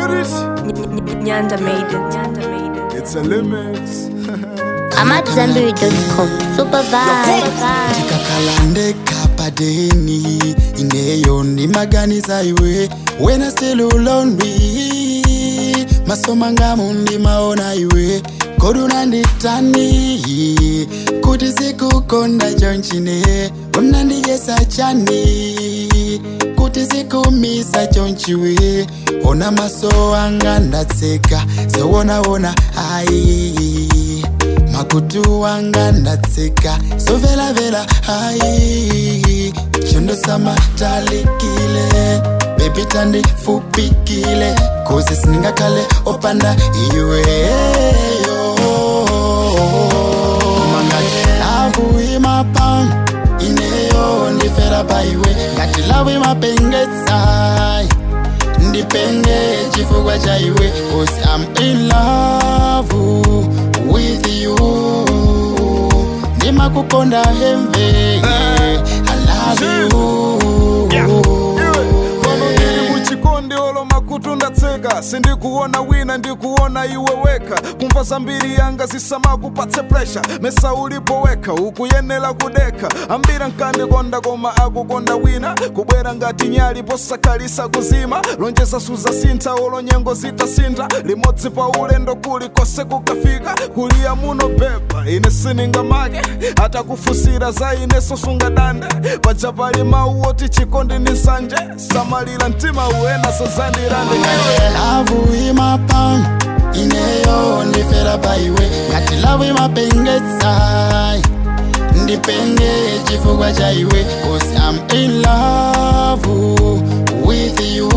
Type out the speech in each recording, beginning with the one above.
Nyanda made it. It's a limit. AmadZanbury.com. Super vibe. Kalande kapadeni ineyo ni maganiza iwe when I still lonely masoma ngamundi maona iwe koduna nditani kuti zikukonda chonchine unandiyesa chani kuti zikumisa chonchiwe ona maso anga ndatseka sewona ai makutu wanga ndatseka so vela hai chondo sama talikile baby tandi fupikile kozi sininga kale opanda iwe yo mangati lavu imapam ineyo ndifera baiwe ngati lavu imapengetsai ndipenge chifukwa cha iwe cause I'm in love with you Nima kukonda hembe I love you Chikonde olo makutu ndatseka sindikuona wina ndikuona iwe weka kumva zambiri yanga zisama kupatse pressure mesa ulipoweka ukuyenela kudeka ambira nkandikonda koma akukonda wina kubwera ngati nyali posakalisa kuzima lonjeza suza sintha olo nyengo zitasinta limodzi pa ulendo kuli kose kukafika kulia muno pepa ine sininga make atakufusira za ine sosunga dande pachapali mauoti chikondi ni sanje samalira ntima uena sozandirande lavu imapam ineyo ndifera baiwe ngati lavu imapengetsai ndipenge chifukwa cha iwe cause I'm in love with you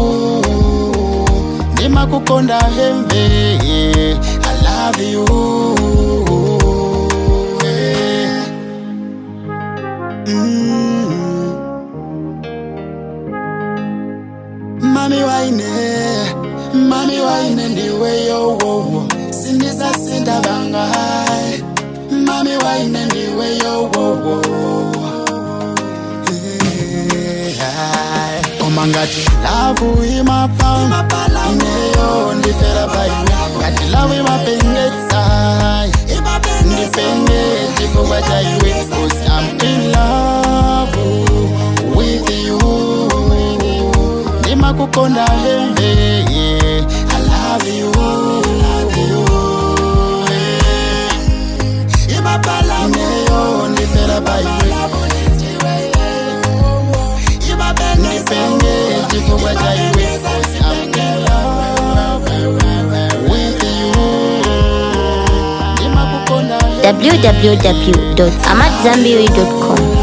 Nima kukonda hembe I love you Mami waine ndiwe yo wo Sinisa sinda bangai Mami waine ndiwe yo wo Omangati lavu imapam Ineyo ndifera baiwe Ngati lavu imapengetsai Ndipenge chifukwa cha iwe cause I'm in love with you Nima kukonda hembe I love you Imapala neyo ndifera baiwe Nipenge chifukwa cha iwe I'm in love with you www.amadzanbury.com